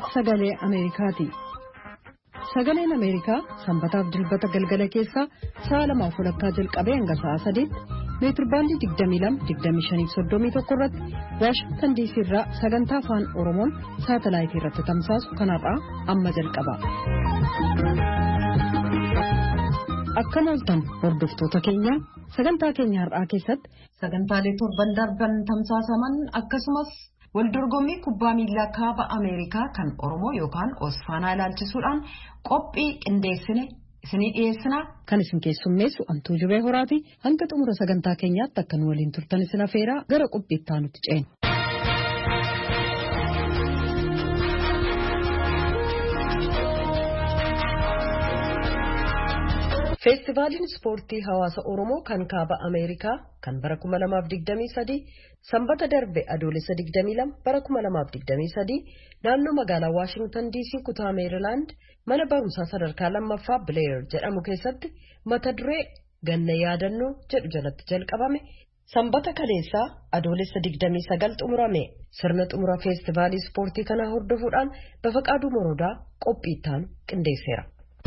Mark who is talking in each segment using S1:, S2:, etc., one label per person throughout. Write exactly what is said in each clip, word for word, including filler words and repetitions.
S1: Sagalee Ameerikaati. Sagaleen Ameerikaa sanbataaf dilbata galgala keessaa sa'a lamaaf walakkaa jalqabee hanga sa'a sadiitti meetirbaandii digdamii lama digdamii shanii fi soddomii tokko irratti Waashingtan diisii irraa sagantaa afaan Oromoon saatalaayitii irratti tamsaasu kanarraa amma jalqaba. Akka mooltan hordoftoota keenya sagantaa keenya har'aa keessatti sagantaalee torban darban tamsaasaman akkasumas waldorgommii kubbaa miilaa kaaba Ameerikaa kan Oromoo yookaan Osfaanaa ilaalchisuudhaan qophii qindeessine isinii dhiyeessina. Kan isin keessummeessu Antuu Jubee Horaati. Hanga xumura sagantaa keenyaatti akka nu waliin turtan isin afeeraa gara qophii itti aanutti ceena. Feestivaaliin ispoortii hawaasa Oromoo kan kaaba Ameerikaa kan bara kuma lamaaf digdamii sadii sanbata darbe adoolessa digdamii lama bara kuma lamaaf digdamii sadii naannoo magaalaa Waashingtan diisii kutaa Meerilaand mana barumsaa sadarkaa lammaffaa Bileer jedhamu keessatti mata duree ganna yaadannoo jedhu jalatti jalqabame sanbata kaleessaa adoolessa digdamii sagal xumurame. Sirna xumura feestivaalii ispoortii kanaa hordofuudhaan Bafaqaaduu Morodaa qophii itti aanu qindeesseera.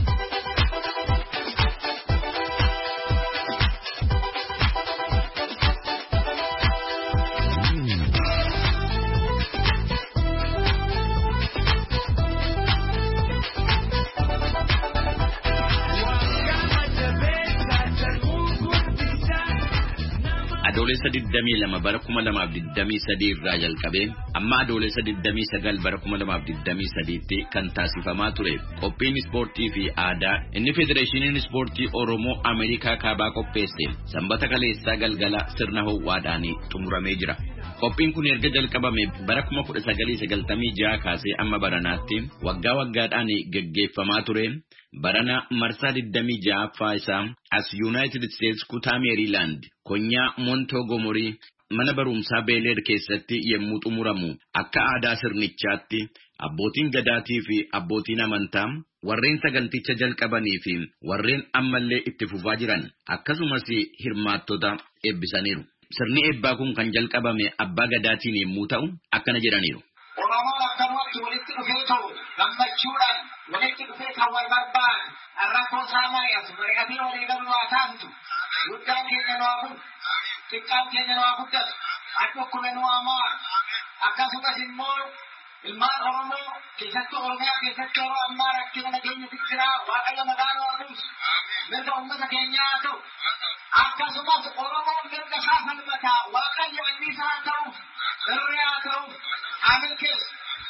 S2: Adoolessa digdamii lama bara kuma lamaaf digdamii sadii irraa jalqabee amma adoolessa digdamii sagal bara kuma lamaaf digdamii sadiitti kan taasifamaa ture qophiin ispoortii fi aadaa inni Federeeshiniin Ispoortii Oromoo Ameerikaa kaabaa qopheesse sanbata kaleessaa galgala sirna ho'aadhaan xumuramee jira. Qophiin kun erga jalqabame bara kuma kudha sagalii sagaltamii jaha kaasee amma baranaatti waggaa waggaadhaan geggeeffamaa ture. Barana marsaa digdamii jahaffaa isaa as United States kutaa Maryland konyaa Montgomery mana barumsaa Beeleer keessatti yemmuu xumuramu akka aadaa sirnichaatti abbootiin gadaatii fi abbootiin amantaa warreen saganticha jalqabanii fi warreen ammallee itti fufaa jiran akkasumas hirmaattota eebbisaniiru. Sirni eebbaa kun kan jalqabame abbaa gadaatiin yemmuu ta'u akkana jedhaniiru.
S3: Walitti dhufee ta'u gammachuudhaan walitti dhufee kan wal barbaan rakkoo saamaayas mari'atii walii galu waa taasisu guddaan keenya nu haa kun xiqqaan keenya nu haa guddatu addokkuma nu haa maa akkasumas immoo ilmaan Oromoo keessattuu Oromiyaa keessatti yeroo ammaa rakkina nageenya fikiraa waaqayyo nagaan waa buusu mirga uummata keenyaa haa ta'u akkasumas Oromoon mirga isaa falmataa waaqayyo anniisaa haa ta'u irree haa ta'u amin keessa.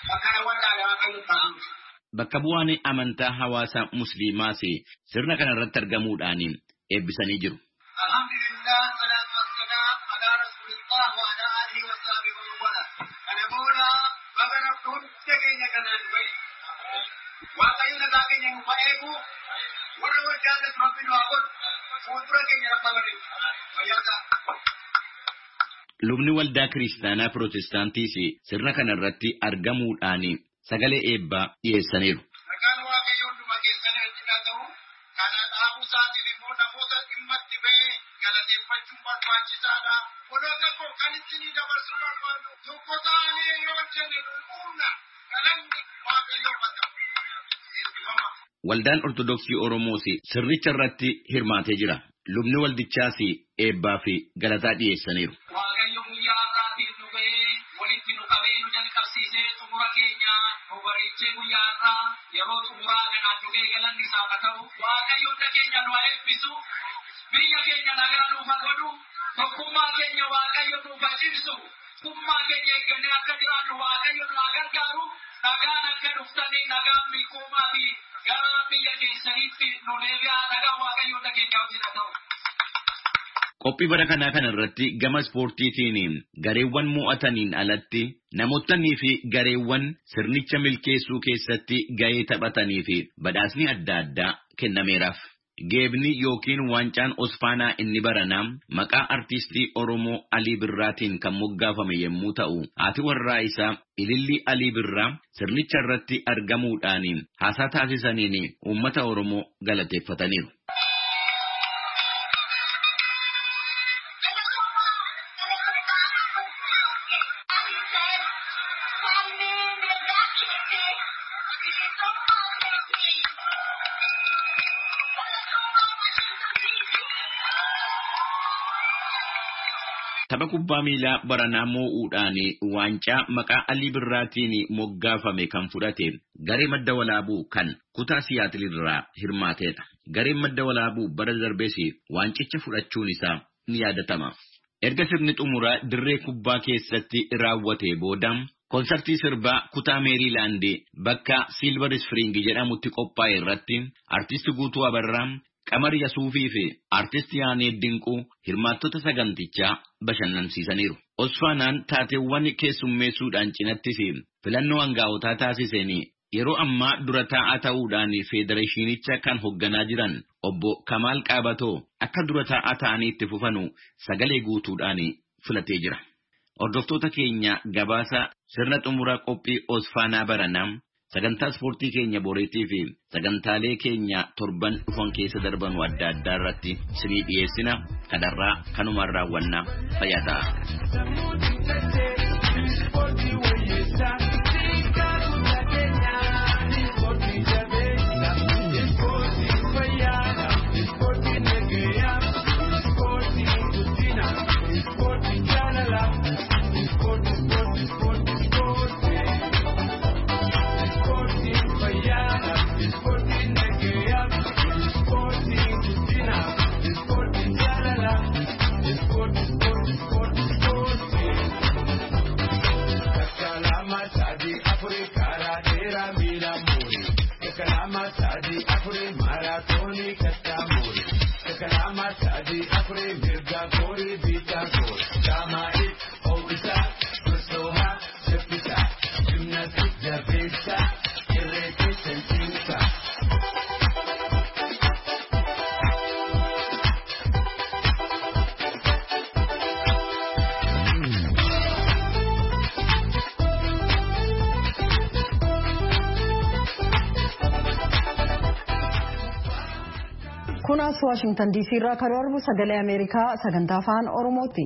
S2: Bakka bu'aan amantaa hawaasa musliimaas sirna kana irratti argamuudhaan eebbisanii jiru.
S3: Alhamdulillah salaatu wassalaam ala rasulillah wa ala alihi wa sahbihi wa wala. Kana booda baga rabbuun tegeenya kanaan bahe waaqayyo nagaa keenya nu eegu warra wajjaanis rabbi nu haa godhu fuuldura keenya rabbamadhu fayyadaa.
S2: Lubni waldaa kiristaanaa Pirootestaantiis sirna kana irratti argamuudhaan sagalee eebbaa dhiyeessaniiru.
S3: Maqaan waaqayyoo hunduma keessanii itti dhaga'u kana dhaabuu isaatiin immoo namoota dhimma itti ba'ee galateeffachuun barbaachisaadha. Waloota koo kan ittiin dabarsuu barbaadu tokko ta'anii yoo hojjenne humna galanni waaqayyoo bata.
S2: Waldaan Ortodoksii Oromoos sirnicha irratti hirmaatee jira. Lubni waldichaas eebbaa fi galataa dhiyeessaniiru.
S3: Waaqayyo guyyaa har'aatiin nu ba'ee walitti nu qabee nu jalqabsiisee xumura keenya nu bareechee guyyaa har'aa yeroo xumuraa kanaan dhugee galanni isaa haa ta'u. Waaqayyo hunda keenya nu haa eebbisu. Biyya keenya nagaa nuuf haa godhu. Tokkummaa keenya waaqayyo nuuf haa cimsu. Tokkummaa keenya eeggannee akka jiraannu waaqayyo nu haa gargaaru. Nagaan akka dhuftanii nagaan milkoomaa fi gara biyya keessaniitti nu deebi'aa nagaan waaqayyo hunda keenya wajjin haa ta'u.
S2: Qophii bara kanaa kana irratti gama ispoortiitiin gareewwan mo'ataniin alatti namootanii fi gareewwan sirnicha milkeessuu keessatti gahee taphatanii fi badhaasni adda addaa kennameeraaf. Geebni yookiin waancaan Osfaanaa inni baranaa maqaa artistii Oromoo Alii Birraatiin kan moggaafame yemmuu ta'u haati warraa isaa Ilillii Alii Birraa sirnicha irratti argamuudhaan haasaa taasisaniin uummata Oromoo galateeffataniiru. Tapha kubbaa miilaa baranaa moo'uudhaan waancaa maqaa Alii Birraatiin moggaafame kan fudhate garee madda walaabuu kan kutaa Siyaatil irraa hirmaateedha. Gareen madda walaabuu bara darbees waancicha fudhachuun isaa ni yaadatama. Erga sirni xumuraa dirree kubbaa keessatti raawwate booda konsartii sirbaa kutaa Meeriilaand bakka Silver Spring jedhamutti qophaa'e irratti artisti Guutuu Abarraa, Qamar Yasuufii fi artisti Yaanee Dinquu hirmaattota sagantichaa bashannansiisaniiru. Osfaanaan taateewwan keessummeessuudhaan cinattis filannoo hangaa'otaa taasiseen yeroo ammaa dura taa'aa ta'uudhaan federeeshinicha kan hoogganaa jiran obbo Kamaal Qaabatoo akka dura taa'aa ta'anii itti fufanu sagalee guutuudhaan filatee jira. Hordoftoota keenya gabaasa sirna xumuraa qophii Osfaanaa baranaa sagantaa ispoortii keenya boreetii fi sagantaalee keenya torban dhufan keessa darban adda addaa irratti isinii dhiyeessina. Kanarraa kanumaan raawwannaa fayyaa ta'aa.
S1: Kunas Washington D C irraa kan darbu sagalee Ameerikaa sagantaa afaan Oromooti.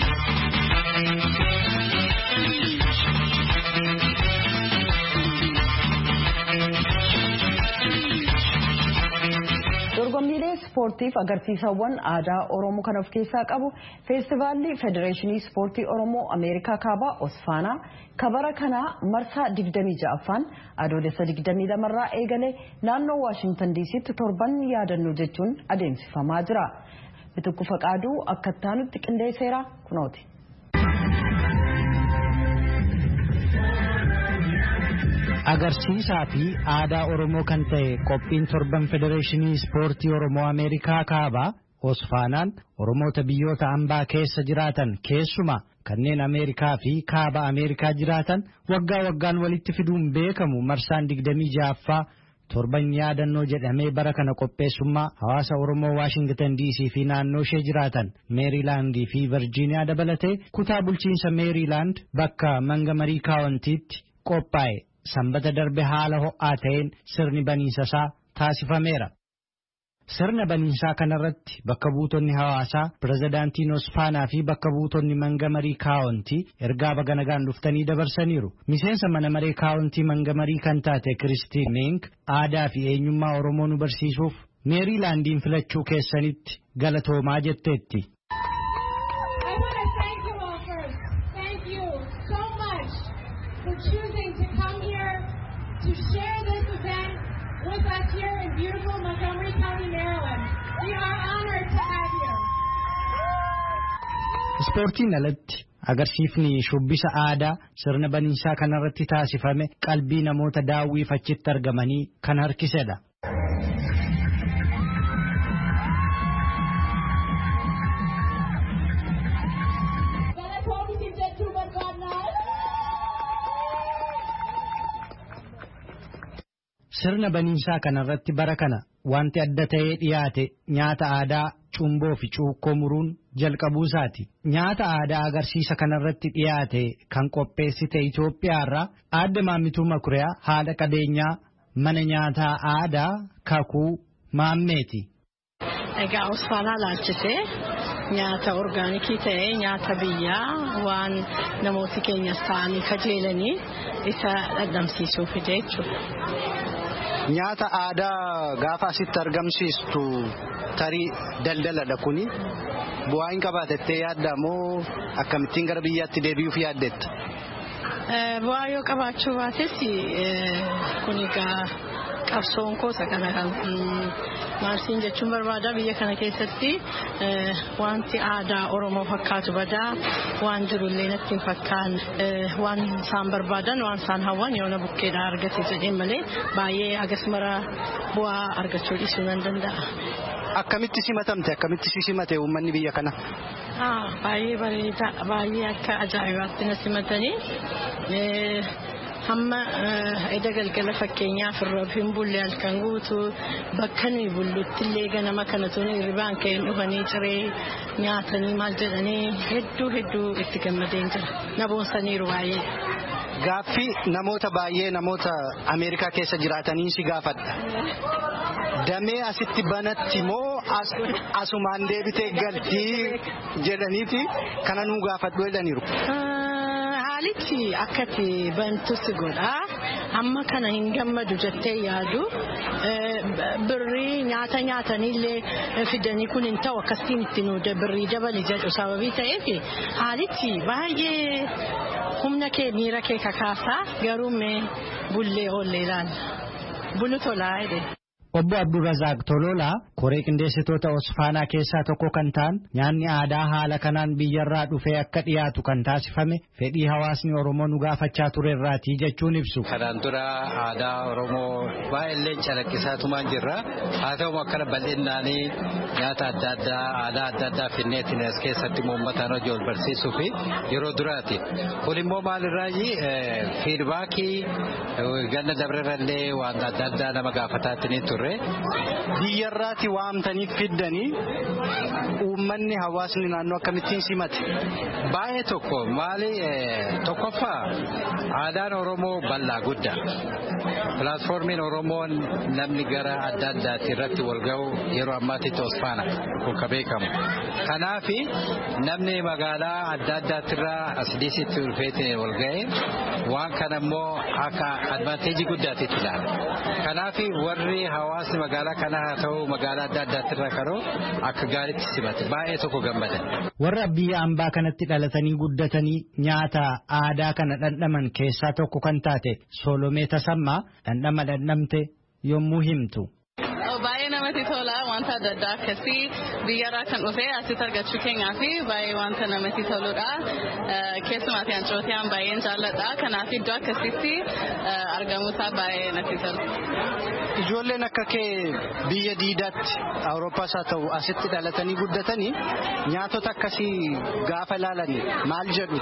S1: Dorgommiilee ispoortiif agarsiisawwan aadaa Oromoo kan of keessaa qabu feestivaalli Federeeshinii Ispoortii Oromoo Ameerikaa Kaabaa Osfaanaa kabara kanaa marsaa digdamii ja'affaan adoolessa digdamii lama irraa eegalee naannoo Washington D Ctti torban yaadannoo jechuun adeemsifamaa jira. Bitukku Faqaaduu akka taanutti qindeesseera kunooti.
S4: Agarsiisaa fi aadaa Oromoo kan ta'e qophiin torban Federeeshinii Ispoortii Oromoo Ameerikaa Kaabaa Osfaanaan Oromoota biyyoota ambaa keessa jiraatan keessumaa kanneen Ameerikaa fi Kaaba Ameerikaa jiraatan waggaa waggaan walitti fiduun beekamu marsaan digdamii ja'affaa torban yaadannoo jedhamee bara kana qopheessummaa hawaasa Oromoo Washington D C fi naannoo ishee jiraatan Meeriilaand fi Virgiiniyaa dabalatee kutaa bulchiinsa Meeriilaand bakka Mangamarii Kaawuntiitti qophaa'e. Sanbata darbe haala ho'aa ta'een sirni baniinsasaa taasifameera. Sirna baniinsaa kanarratti bakka buutonni hawaasaa pirezidaantiin Osfaanaa fi bakka buutonni Mangamarii Kaawuntii ergaa baga nagaan dhuftanii dabarsaniiru. Miseensa mana maree Kaawuntii Mangamarii kan taate Kiristiin Meenk aadaa fi eenyummaa Oromoo nu barsiisuuf Meeriilaandiin filachuu keessanitti galatoomaa jetteetti.
S5: To share this event with us here in beautiful Montgomery County, Maryland. We are honored to have you.
S4: Ispoortiin alatti agarsiifni shubbisa aadaa sirna baniinsaa kanarratti taasifame qalbii namoota daawwiif achitti argamanii kan harkisedha. Sirna baniinsaa kanarratti bara kana wanti adda ta'ee dhiyaate nyaata aadaa cumboo fi cuukkoo muruun jalqabuu isaati. Nyaata aadaa agarsiisa kanarratti dhiyaate kan qopheessite Itoophiyaarraa aadde Maammituu Makuriyaa haadha qabeenyaa mana nyaataa aadaa Kakuu Maammeeti.
S6: Egaa Osfaanaa laalchisee nyaata orgaanikii ta'ee nyaata biyyaa waan namooti keenyas ta'anii kajeelanii isa dhandhamsiisuu fide jechuudha.
S4: nyaata aadaa gaafa asitti argamsiistu tarii daldaladha kuni bu'aa hin qabaatettee yaadda moo akkamittiin gara biyyaatti deebi'uuf yaaddetta?
S6: Bu'aa yoo qabaachuu baates kun egaa qabsoon koosa kana kan maarsiin jechuun barbaada biyya kana keessatti wanti aadaa Oromoo fakkaatu badaa waan jirullee natti hin fakkaan waan isaan barbaadan waan isaan hawwan yoona bukkeedhaa argate jedheen malee baay'ee agasmara bu'aa argachuu dhiisuu nan danda'a.
S4: Akkamitti simatamte akkamitti si simate uummanni biyya kana?
S6: Baay'ee bareeda baay'ee akka ajaa'ibaatti na simatanii hamma edda galgala fakkeenyaaf irra hin bulle halkan guutuu bakka nuyi bullutti illee ganama kana tuni hirribaan ka'een dhufanii ciree nyaatanii maal jedhanii hedduu hedduu itti gammadeen jira na boonsaniiru baay'ee.
S4: Gaaffii namoota baay'ee namoota Ameerikaa keessa jiraatanii si gaafadha. Damee asitti banatti moo asumaan deebitee galtii jedhaniiti kana nuu gaafadhu jedhaniiru. Haalichi akkati bantus godha amma kana hin gammadu jettee yaadu birrii nyaata nyaataniillee fidanii kun hin ta'u akkasiin itti nu birrii dabali jedhu sababii ta'eef haalichi baay'ee humna kee miira kee kakaasaa garuu mee bullee oollee ilaalla bulu tolaa jedhe. Obbo Abdurrazaaq Tololaa koree qindeessitoota Osfaanaa keessaa tokko kan ta'an nyaanni aadaa haala kanaan biyyarraa dhufee akka dhiyaatu kan taasifame fedhii hawaasni Oromoo nu gaafachaa turerraatii jechuun ibsu.
S7: Kanaan dura aadaa Oromoo baay'ee calaqqisaatumaan jirra. Haa ta'u akkana bal'innaanii nyaata adda addaa aadaa adda addaa finneetiin as keessatti uummataan hojii ol barsiisuu fi yeroo duraati. Kun immoo maalirraayi fiidbaakii ganna dabrerallee waan adda addaa nama gaafataatti ture. Biyyarraati waamtanii fiddanii uummanni hawaasni naannoo akkamittiin simate baay'ee tokko maali tokkoffaa aadaan Oromoo bal'aa guddaa pilaatfoormiin Oromoon namni gara adda addaatti irratti wal ga'u yeroo ammaatitti Osfaana kun ka beekamu kanaaf namni magaalaa adda addaattirraa as dhiisitti ulfeetti wal ga'e waan kana immoo akka advaanteejii guddaatitti ilaala kanaaf warri hawaasni magaalaa kana haa ta'u magaalaa adda addaattirraa karoo akka gaariitti simate baay'ee tokko gammada.
S4: Warra biyya ambaa kanatti dhalatanii guddatanii nyaata aadaa kana dhandhaman keessaa tokko kan taate Solomee Tasammaa dhandhama dhandhamte yommuu himtu.
S8: Baay'ee namatti tola wanta adda addaa akkasii biyyarraa kan dhufee asitti argachuu keenyaa fi baay'ee wanta namatti toludha. Keessumaatti ancootiyaan baay'een jaalladha. Kanaaf iddoo akkasitti argamuusaa baay'ee natti tola.
S4: Ijoolleen akka kee biyya diidaatti Awurooppaas haa ta'u asitti dhalatanii guddatanii nyaatota akkasii gaafa ilaalanii maal jedhu?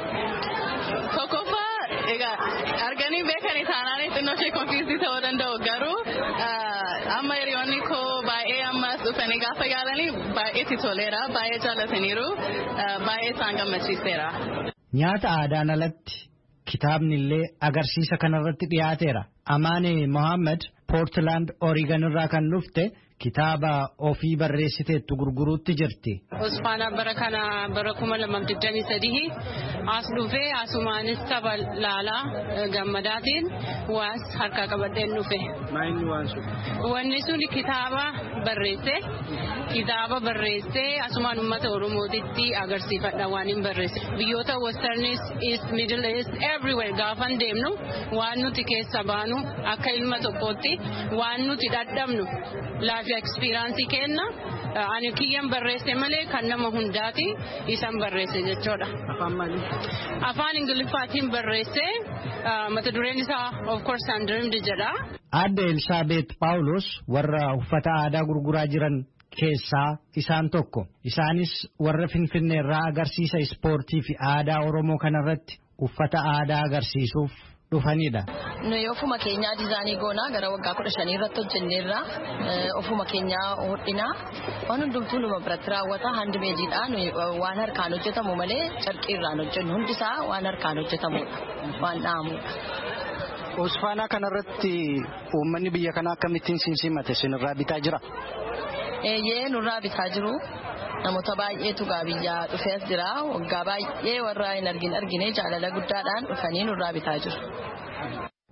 S8: Tokkoffaa egaa arganii beekanii taanaan xinnoo ishee konfiisii ta'uu danda'u garuu amma hiriyoonni koo baay'ee ammas dhufanii gaafa yaalanii baay'ee itti toleera baay'ee jaallataniiru baay'ee isaan gammachiiseera.
S4: Nyaata aadaan alatti kitaabni illee agarsiisa kanarratti dhiyaateera. Amaane Mohaammed Poortilaand Oreegon irraa kan dhufte kitaaba ofii barreessiteettu gurguruutti jirti.
S9: Osfaanaa bara kana bara kuma lamaaf digdamii sadii as dhufee asumaanis tapha laalaa gammadaatiin waas harkaa qabadheen dhufe.
S4: Maayinni waan sun?
S9: Wanni sun kitaaba barreesse kitaaba barreesse asumaan uummata Oromootitti agarsiifadha waan hin barreesse. Biyyoota Westernis, East, Middle East, everywhere gaafan deemnu waan nuti keessa baanu akka ilma tokkootti waan nuti dadhabnu laafii ekspiraansii kenna ani kiyyan barreesse malee kan nama hundaati isan barreesse jechuudha.
S4: Afaan maali?
S9: Afaan Ingiliffaatiin barreesse mata dureen isaa of course Undreamed jedha.
S4: Aadde Elsaabeet Paawulos warra uffata aadaa gurguraa jiran keessaa isaan tokko. Isaanis warra Finfinnee irraa agarsiisa ispoortii fi aadaa Oromoo kanarratti uffata aadaa agarsiisuuf dhufanidha.
S10: Nuyi ofuma keenyaa diizaanii goonaa gara waggaa kudha shanii irratti hojjenneerra ofuma keenyaa hodhinaa waan hundumtuu numa biratti raawwata handmeediidha. Nuyi waan harkaan hojjetamu malee carqii irraan hojjennu hundisaa waan harkaan hojjetamudha waan dha'amudha.
S4: Osfaanaa kanarratti uummanni biyya kanaa akkamittiin simsimate sinirraa bitaa jira?
S10: Eeyyee nurraa bitaa jiru. Namoota baay'eetu gaa biyyaa dhufee as jira. Waggaa baay'ee warra hin argin argine jaalala guddaadhaan dhufanii nurraa bitaa jiru.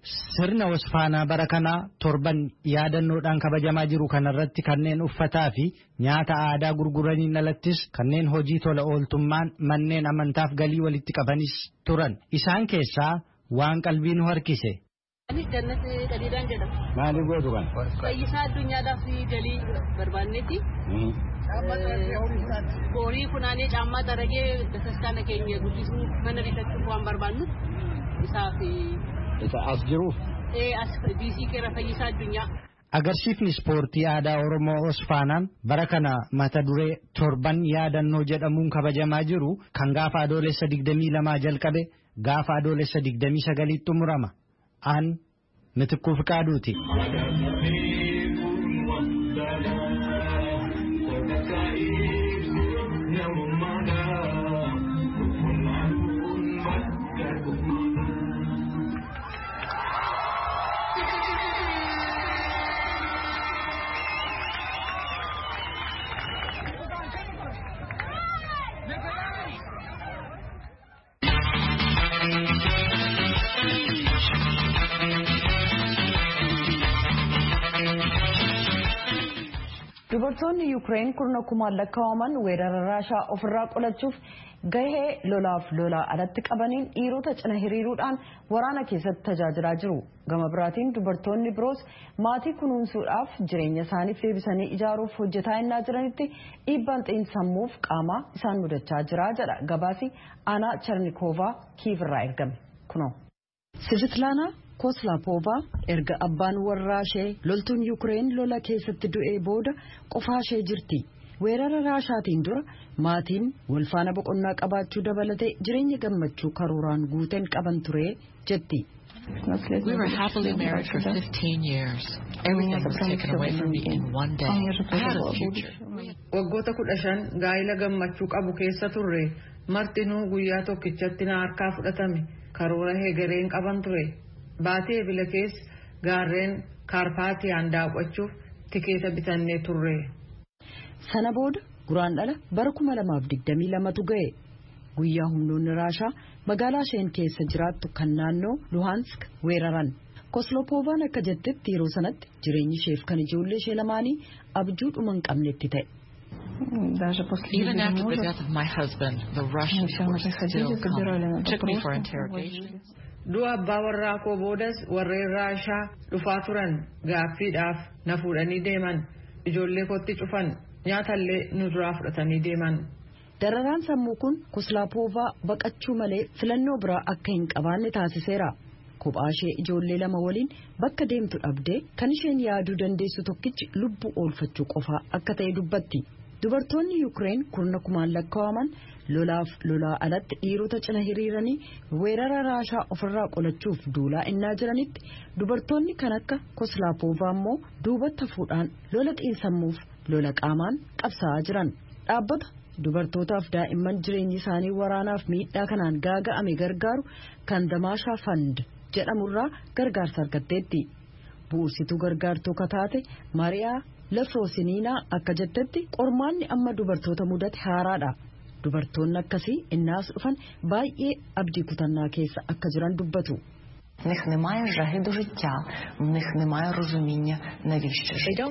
S4: Sirna Osfaanaa bara kanaa torban yaadannoodhaan kabajamaa jiru kanarratti kanneen uffataa fi nyaata aadaa gurguraniin alattis kanneen hojii tola ooltummaan manneen amantaaf galii walitti qabanis turan. Isaan keessaa waan qalbii nu harkise.
S11: Maali gootu kan?
S12: Fayyisaa addunyaadhaaf galii barbaannetti. Boorii funaanee caammaa daragee bataskaana keenya guddisuu mana bitachuuf waan barbaannu isaaf.
S11: As jiruuf?
S12: Ee as diisii keera fayyisaa addunyaa.
S4: Agarsiifni ispoortii aadaa Oromoo Osfaanaan bara kana mata duree torban yaadannoo jedhamuun kabajamaa jiru kan gaafa adoolessa digdamii lamaa jalqabe gaafa adoolessa digdamii sagaliitti xumurama. Aan Mitikkuu Fiqaaduuti.
S1: Dubartoonni Ukraine kurna kumaan lakkaa'aman weerara Raashaa ofirraa qolachuuf gahee lolaaf lolaa alatti qabaniin dhiirota cina hiriiruudhaan waraana keessatti tajaajilaa jiru. Gama biraatiin dubartoonni biroos maatii kunuunsuudhaaf jireenya isaaniif deebisanii ijaaruuf hojjetaa innaa jiranitti dhiibbaan xiinsammuuf qaamaa isaan mudachaa jira jedha gabaasi Aanaa Chernikovaa Kiivirraa ergame. Kunoo. Sivitlaanaa Koslaapova erga abbaan warraa ishee loltuun Ukraine lola keessatti du'ee booda qofaa ishee jirti. Weerara Raashaatiin dura maatiin walfaana boqonnaa qabaachuu dabalatee jireenya gammachuu karooraan guuteen qaban ture jetti.
S13: We were happily married for fifteen years. Everything was taken away from me in one day. I had a future.
S14: Waggoota kudha shan gaa'ila gammachuu qabu keessa turre martinuu guyyaa tokkichatti na harkaa fudhatame karoora heegareen qaban ture. Baatee bila keessa gaarreen Kaarpaatiyaan daawwachuuf tikeeta bitannee turre.
S1: Sana booda guraandhala bara kuma lamaaf digdamii lamatu ga'e. Guyyaa humnoonni Raashaa magaalaa isheen keessa jiraattu kan naannoo Luhansk weeraran. Kosloopovaan akka jettetti yeroo sanatti jireenyi isheef kan ijoollee ishee lamaanii abjuu dhuma hin qabnetti ta'e.
S13: Even after the death of my husband, the Russians were still coming, took me for interrogation.
S14: Du'a abbaa warraa koo boodas warreen Raashaa dhufaa turan gaaffiidhaaf na fuudhanii deeman ijoollee kootti cufan nyaatallee nu duraa fudhatanii deeman.
S1: Dararaan sammuu kun Koslaapovaa baqachuu malee filannoo biraa akka hin qabaanne taasiseera. Kophaa ishee ijoollee lama waliin bakka deemtu dhabdee kan isheen yaaduu dandeessu tokkichi lubbuu oolfachuu qofaa akka ta'e dubbatti. Dubartoonni Ukraine kurna kumaan lakkaa'aman lolaaf lolaa alatti dhiirota cina hiriiranii weerara Raashaa ofirraa qolachuuf duulaa innaa jiranitti dubartoonni kan akka Koslaapovaa immoo duubatti hafuudhaan lola xiinsammuuf lola qaamaan qabsaa'aa jiran. Dhaabbata dubartootaaf daa'imman jireenyi isaanii waraanaaf miidhaa kanaan gaaga'ame gargaaru kan Damaashaa Fund jedhamurraa gargaarsa argatteetti. Bu'uursituu gargaartuu kataate Mariyaa Lafroosiniinaa akka jettetti qormaanni amma dubartoota mudate haaraadha. Dubartoonni akkasii innaas dhufan baay'ee abdii kutannaa keessa akka jiran dubbatu.
S15: В них немає жаги до життя, в них немає розуміння, навіщо жити.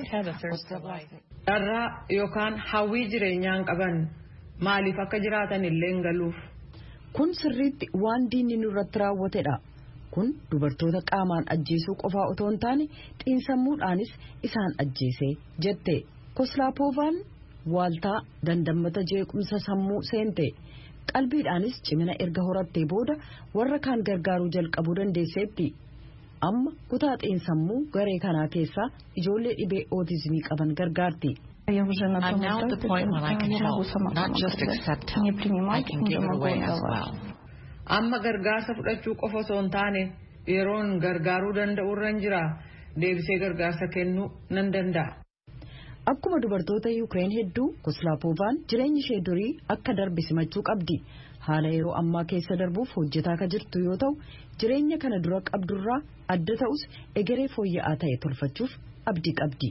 S14: Dharraa yookaan hawwii jireenyaan qaban maaliif akka jiraatan illee galuuf.
S1: Kun sirriitti waan diinni nurratti raawwatedha. Kun dubartoota qaamaan ajjeesuu qofaa otoo hin taane xiinsammuudhaanis isaan ajjeese jette. Koslaapovaan waaltaa dandammata jeequmsa sammuu seente. Qalbiidhaanis cimina erga horattee booda warra kaan gargaaruu jalqabuu dandeesseetti. Amma kutaa xiinsammuu garee kanaa keessaa ijoollee dhibee ootizimii qaban gargaarti.
S13: I'm now at the point when I can help, not just accept help. I can give it away as well.
S14: Amma gargaarsa fudhachuu qofa osoo hin taane yeroon gargaaruu danda'u irra jira deebisee gargaarsa kennuu nan danda'a.
S1: Akkuma dubartoota Ukraine hedduu Koslaapovaan jireenyi ishee durii akka darbe simachuu qabdi. Haala yeroo ammaa keessa darbuuf hojjetaa ka jirtu yoo ta'u jireenya kana dura qabdurraa adda ta'us egeree fooyya'aa ta'e tolfachuuf abdii qabdi.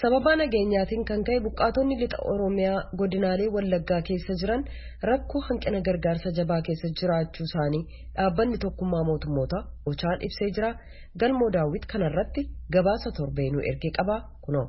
S1: Sababa nageenyaatiin kan ka'e buqqaatonni lixa Oromiyaa godinaalee Wallaggaa keessa jiran rakkoo hanqina gargaarsa jabaa keessa jiraachuu isaanii dhaabbanni tokkummaa mootummoota Ochaan ibsee jira. Galmoo Daawwit kanarratti gabaasa torbeenuu ergee qaba kunoo.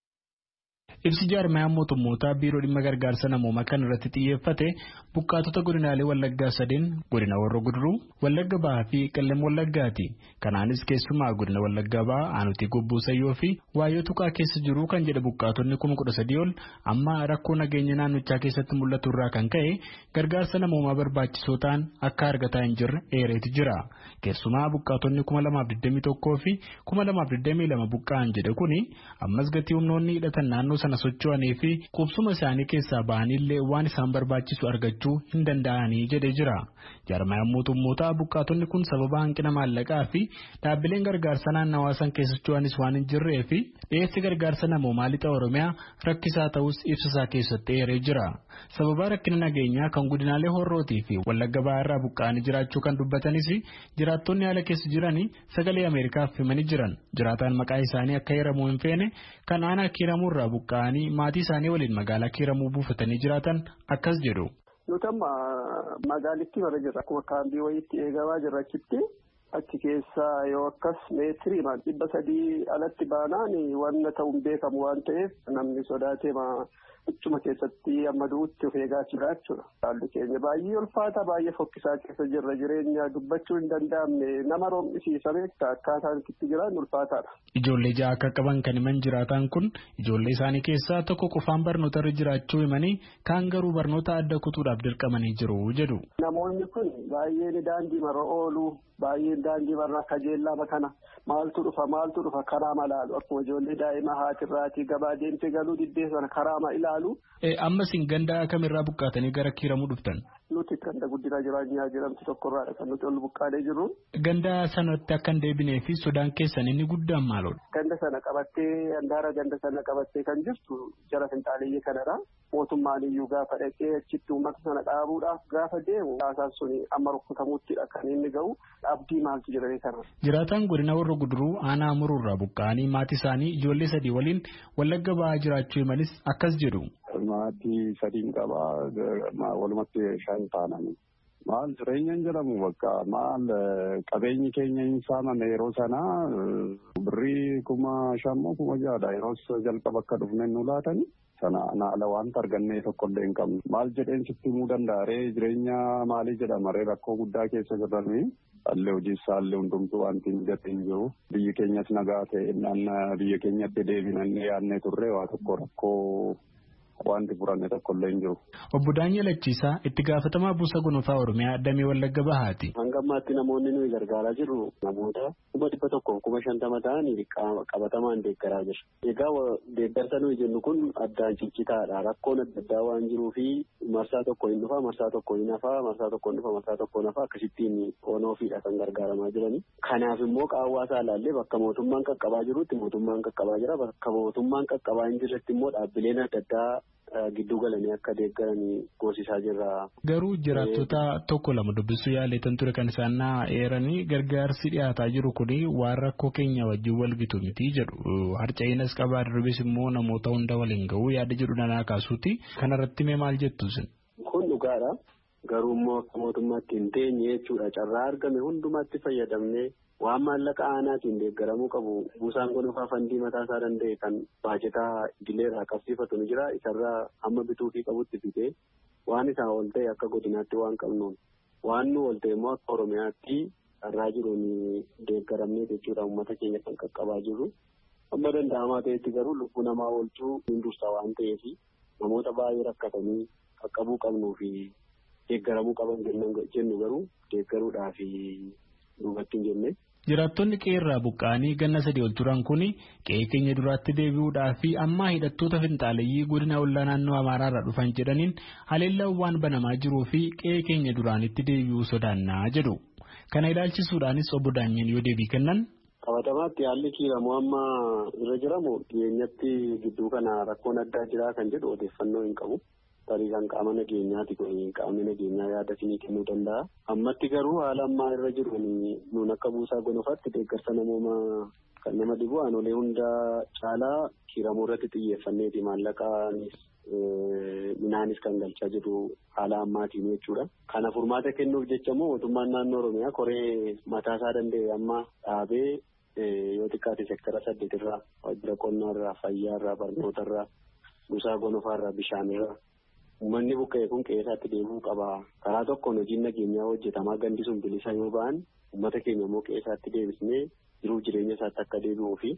S16: Ibsi jaarmayaan mootummootaa biiroo dhimma gargaarsa namoomaa kan irratti xiyyeeffate buqqaatota godinaalee Wallaggaa sadeen godina Horroo Guduruu, Wallagga Bahaa fi Qellem Wallaggaati. Kanaanis keessumaa godina Wallaggaa Bahaa aanutii Gobbuu Sayyoo fi Waayyoo Tuqaa keessa jiru kan jedhe buqqaatonni kuma kudha sadii ol amma rakkoo nageenya naannochaa keessatti mul'atu irraa kan ka'e gargaarsa namoomaa barbaachisoo ta'an akka argataa hin jirre eereeti jira. Keessumaa buqqaatonni kuma lamaaf digdamii tokkoo fi kuma lamaaf digdamii lama buqqa'an jedhe kuni ammas gatii humnoonni hidhatan naannoo sana socho'anii fi qubsuma isaanii keessaa ba'anillee waan isaan barbaachisu argachuu hin danda'anii jedhee jira. Jaarmayaan mootummootaa buqqaatonni kun sababa hanqina maallaqaa fi dhaabbileen gargaarsa naannawaa san keessa socho'anis waan hin jirree fi dhiyeessi gargaarsa namoomaa lixa Oromiyaa rakkisaa ta'us ibsasaa keessatti eeree jira. Sababa rakkina nageenyaa kan godinaalee Horrootii fi Wallagga Bahaa irraa buqqa'anii jiraachuu kan dubbatanis jiraattonni haala keessa jiranii sagalee Ameerikaaf himanii jiran. Jiraataan maqaa isaanii akka hiramuu hin feene kan aanaa Kiiramuu irraa buqqa'anii maatii isaanii waliin magaalaa Kiiramuu buufatanii jiraatan akkas jedhu.
S17: Nuti amma magaalittii bara jirra akkuma kaambii wayiitti eegamaa jirra achitti achi keessa yoo akkas meetirii dhibba sadii alatti baanaan wanna ta'uun beekamu waan ta'eef namni sodaatee Ichuma keessatti amma du'utti of eegaa jira jechuudha. Haalli keenya baay'ee ulfaata baay'ee fokkisaa keessa jirra jireenya dubbachuu hin danda'amne nama roomisiisame akkaataan itti jiran ulfaataadha.
S16: Ijoollee ja'a akka qaban kan himan jiraatan kun ijoollee isaanii keessaa tokko qofaan barnoota irra jiraachuu himanii kaan garuu barnoota adda kutuudhaaf dirqamanii jiru jedhu.
S17: Namoonni kun baay'een daandii marra oolu baay'een daandii marra kajeellama kana maaltu dhufa maaltu dhufa karaa malaalu akkuma ijoollee daa'ima haatirraatii gabaa deemtee galuu diddee sana karaa ma ilaalu.
S16: Ammas hin ganda kamirraa buqqaatanii gara Kiiramuu dhuftan?
S17: Nuti ganda guddinaa jiraanyaa jedhamtu tokkorraa kan nuti ol buqqaanee jirru.
S16: Ganda sanatti akka hin deebinee fi sodaan keessan inni guddaan maalodha?
S17: Ganda sana qabattee handaara ganda sana qabattee kan jirtu jara finxaaleeyyii kanadha. Mootummaan iyyuu gaafa dhaqee achitti uummata sana dhaabuudhaaf gaafa deemu haasaan suni amma rukkutamuuttidha kan inni ga'u abdii maaltu jedhamee kana.
S16: Jiraataan godina Horroo Guduruu aanaa muruurraa buqqaanii maatii isaanii ijoollee sadii waliin Wallagga Bahaa jiraachuu himanis akkas jedhu.
S18: Maatii sadiin qabaa walumatti shan taananii maal jireenyaan jedhamu bakka maal qabeenyi keenya hin saamame yeroo sanaa birrii kuma shammoo kuma jaadha yeroo jalqaba akka dhufne nu laatanii sana naala wanta argannee tokkollee hin qabne maal jedheen sitti himuu danda'aree jireenya maalii jedhamaree rakkoo guddaa keessa jirranii allee hojii isaallee hundumtuu wanti mijatee hin jiru biyyi keenyas nagaa ta'e biyya keenyatti deebinannee yaadnee turre waa tokko rakkoo. Wanti furanne tokkollee hin jiru.
S16: Obbo Daani'el Achiisaa itti gaafatamaa buusa gonofaa Oromiyaa Damee Wallagga Bahaati.
S19: Hanga ammaatti namoonni nuyi gargaaraa jirru namoota kuma dhibba tokkoof kuma shantama ta'anii qabatamaan deeggaraa jira. Egaa deeggarsa nuyi jennu kun addaan ciccitaadha. Rakkoon adda addaa waan jiruu fi marsaa tokko hin dhufa marsaa tokko hin hafa marsaa tokko hin dhufa marsaa tokko hin hafa akkasittiin onoofiidha kan gargaaramaa jirani. Kanaaf immoo qaawwaasaa ilaallee bakka mootummaan qaqqabaa jirutti mootummaan qaqqabaa jira bakka mootummaan qaqqabaa hin jirretti immoo dhaabbileen adda addaa. Gidduu galanii akka deeggaranii goosisaa jirra.
S16: Garuu jiraattota tokko lama dubbisuu yaaleetan ture kan isaan eeranii gargaarsi dhiyaataa jiru kuni waan rakkoo keenya wajjin wal gitu miti jedhu. Harca'eenas qabaa darbis immoo namoota hunda waliin ga'uu yaada jedhu danaa kaasuuti. Kanarratti mee maal jettu isin?
S19: Kun dhugaadha. Garuu immoo akka mootummaatti hin teenye jechuudha. Carraa argame hundumaatti fayyadamnee waan maallaqa aanaatiin deeggaramuu qabu buusaan gonofaa fandii mataa isaa danda'e kan baajetaa idileerraa qabsiifatu ni jira isarraa hamma bituufii qabutti bitee waan isaa ol ta'e akka godinaatti waan qabnuun waan nu ol ta'e immoo akka Oromiyaatti carraa jiruun deeggaramnee jechuudha uummata keenya kan qaqqabaa jirru amma danda'amaa ta'etti garuu lubbuu namaa oolchuu hin dursa waan ta'eef namoota baay'ee rakkatanii qaqqabuu qabnuu fi deeggaramuu qaban jennu garuu deeggaruudhaaf duubatti hin jenne.
S16: Jiraattonni qeerraa buqqaanii ganna sadii ol turan kuni qe'ee keenya duraatti deebi'uudhaaf fi ammaa hidhattoota finxaaleeyyii godina ollaa naannoo Amaaraarraa dhufan jedhaniin haleellaan waan banamaa jiruu fi qe'ee keenya duraanitti deebi'uu sodaannaa jedhu. Kana ilaalchisuudhaanis obbo Daani'el yoo deebii kennan.
S19: Qabatamaatti haalli Kiiramuu amma irra jiramu dhiyeenyatti gidduu kana rakkoon addaa jiraa kan jedhu odeeffannoo hin qabu. tarii kan qaama nageenyaati kun qaamni nageenyaa yaada isinii kennuu danda'a. Ammatti garuu haala ammaa irra jiru nuun akka buusaa gonofaatti deeggarsa namoomaa kan nama dhibu aanolee hunda caalaa kiiramuu irratti xiyyeeffanneeti maallaqaanis minaanis kan galchaa jiru haala ammaatiin jechuudha. Kana furmaata kennuuf jecha immoo mootummaan naannoo Oromiyaa koree mataasaa danda'e amma dhaabee yoo xiqqaate sektara saddeetirraa waajjira qonnaarraa fayyaarraa barnootarraa buusaa gonofaarraa bishaanirraa uummanni buqqa'e kun qe'eesaatti deemuu qaba. Karaa tokkoon hojiin nageenyaa hojjetamaa gandi sun bilisa yoo ba'an uummata keenya immoo qe'eesaatti deebisnee jiruuf jireenya isaatti akka deebi'uu fi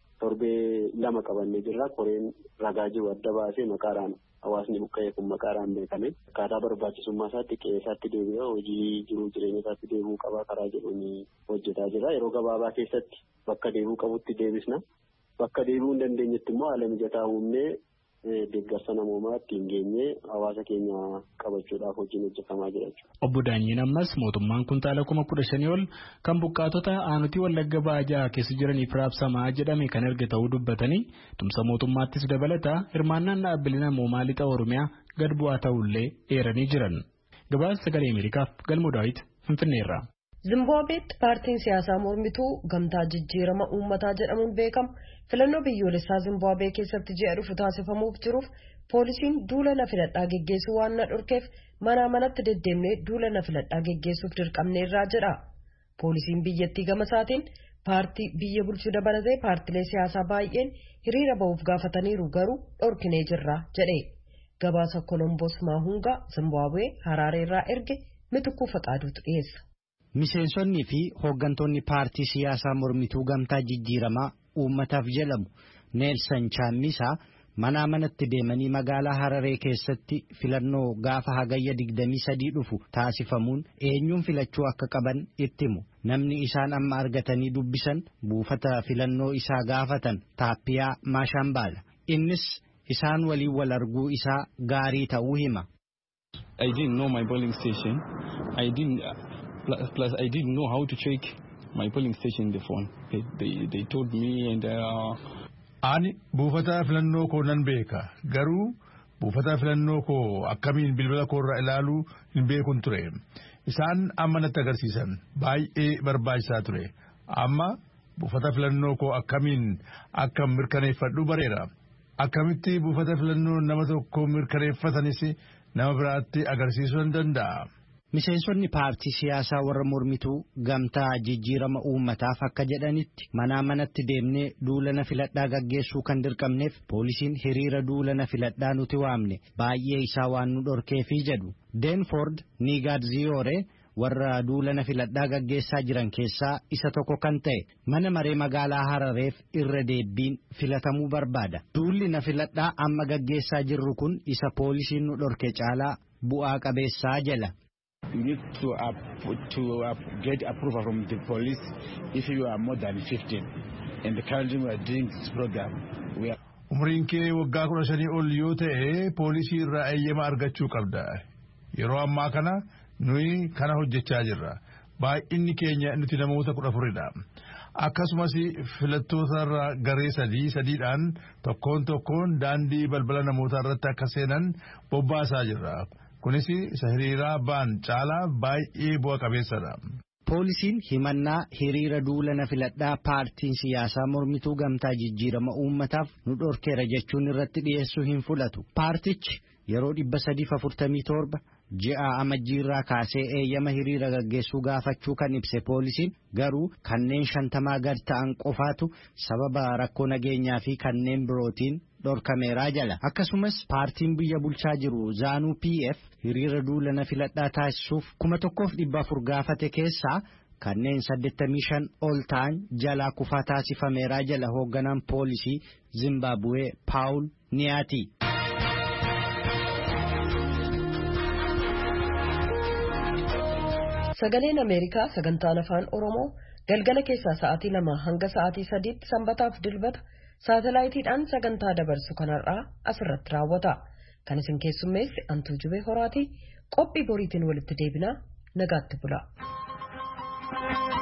S19: torbee lama qabannee jirra. Koreen ragaa jiru adda baasee maqaadhaan hawaasni buqqa'e kun maqaadhaan beekame akkaataa barbaachisummaa isaatti qe'eesaatti deebi'ee hojii jiruuf jireenya isaatti deebi'uu qaba karaa jedhuun hojjetaa jira. Yeroo gabaabaa keessatti bakka deebi'uu qabutti deebisna. Bakka deebi'uu hin dandeenyetti immoo haala mijataa uumnee deeggarsa namoomaa ittiin geenyee hawaasa keenya qabachuudhaaf hojiin hojjetamaa jira jechuudha.
S16: Obbo Daanyiin ammas mootummaan kuntaala kuma kudha shanii ol kan buqqaatota aanutii Wallagga Baajaa keessa jiraniif raabsamaa jedhame kan erga ta'uu dubbatanii tumsa mootummaattis dabalataa hirmaannaan dhaabbilee namoomaa lixa Oromiyaa gad bu'aa ta'ullee eeranii jiran. Gabaasa sagalee Ameerikaaf Galmoo Daawit Finfinneerraa.
S1: Zimbaabuweetti paartiin siyaasaa mormituu gamtaa jijjiirama uummataa jedhamuun beekamu filannoo biyyoolessaa Zimbaabuwee keessatti ji'a dhufu taasifamuuf jiruuf poolisiin duula na filadhaa geggeessuu waan na dhorkeef manaa manatti deddeemnee duula na filadhaa geggeessuuf dirqamneerraa jedha. Poolisiin biyyattii gama isaatiin paartii biyya bulchuu dabalatee paartilee siyaasaa baay'een hiriira ba'uuf gaafataniiru garuu dhorkinee jirra jedhe. Gabaasa Kolomboos Maahungaa Zimbaabuwee Haraareerraa erge Mitukuu Faqaaduutu dhiyeessa.
S4: Miseensonni fi hooggantoonni paartii siyaasaa mormituu gamtaa jijjiiramaa uummataaf jedhamu Neelsan Chaammisaa manaa manatti deemanii magaalaa Hararee keessatti filannoo gaafa hagayya digdamii sadii dhufu taasifamuun eenyuun filachuu akka qaban itti himu. Namni isaan amma argatanii dubbisan buufata filannoo isaa gaafatan Taappiyaa Maashambaala. Innis isaan waliin wal arguu isaa gaarii ta'uu hima.
S20: I didn't know my polling station. I didn't Plus, I didn't know how to check my polling station in the phone. They, they, they told me and... Uh,
S21: Ani buufata filannoo koo nan beeka. Garuu buufata filannoo koo akkamiin bilbila koorra ilaaluu hin beekun ture. Isaan amma natti agarsiisan baay'ee barbaachisaa ture. Amma buufata filannoo koo akkamiin akka mirkaneeffadhu bareera. Akkamitti buufata filannoo nama tokko mirkaneeffatanis nama biraatti agarsiisuu hin danda'a.
S4: Miseensonni paartii siyaasaa warra mormituu gamtaa jijjiirama uummataaf akka jedhanitti manaa manatti deemnee duula na filadhaa gaggeessuu kan dirqamneef poolisiin hiriira duula na filadhaa nuti waamne baay'ee isaa waan nu dhorkeefii jedhu. Deenford Nigaadziyore warra duula na filadhaa gaggeessaa jiran keessaa isa tokko kan ta'e mana maree magaalaa Harareef irra deebiin filatamuu barbaada. Duulli na filadhaa amma gaggeessaa jirru kun isa poolisiin nu dhorke caalaa bu'aa qabeessaa jala.
S22: You need to uh, to uh, get approval from the police if you are more than fifteen. And currently we are doing this program. We are.
S21: Umriin kee waggaa kudha shanii ol yoo ta'e poolisii irraa eeyyama argachuu qabda. Yeroo ammaa kana nuyi kana hojjechaa jirra. Baay'inni keenya nuti namoota kudha afuridha. Akkasumas filattoota irraa garee sadii sadiidhaan tokkoon tokkoon daandii balbala namoota irratti akka seenan bobbaasaa jirra. Kunis isa hiriiraa ba'an caalaa baay'ee bu'a qabeessadha.
S4: Poolisiin himannaa hiriira duula na filadhaa paartiin siyaasaa mormituu gamtaa jijjiirama uummataaf nu dhorkeera jechuun irratti dhiyeessuu hin fudhatu. Paartichi yeroo dhibba sadiif afurtamii torba ji'a amajjiirraa kaasee eeyyama hiriira gaggeessuu gaafachuu kan ibse poolisiin garuu kanneen shantamaa gad ta'an qofaatu sababa rakkoo nageenyaa fi kanneen birootiin dhorkameeraa jala. Akkasumas paartiin biyya bulchaa jiru Zaanuu P F hiriira duula na filadhaa taasisuuf kuma tokkoof dhibba afur gaafate keessaa kanneen saddeettamii shan ol ta'an jalaa kufaa taasifameeraa jala hoogganaan poolisii Zimbaabuwee Paawul Niyaati.
S1: Sagaleen Ameerikaa sagantaan afaan Oromoo galgala keessaa sa'aatii lama hanga sa'aatii sadiitti sanbataaf dilbata saatalaayitiidhaan sagantaa dabarsu kanarraa asirratti raawwata. Kan isin keessummeessi Antuu Jubee Horaatii qophii boriitiin walitti deebinaa nagaatti bula.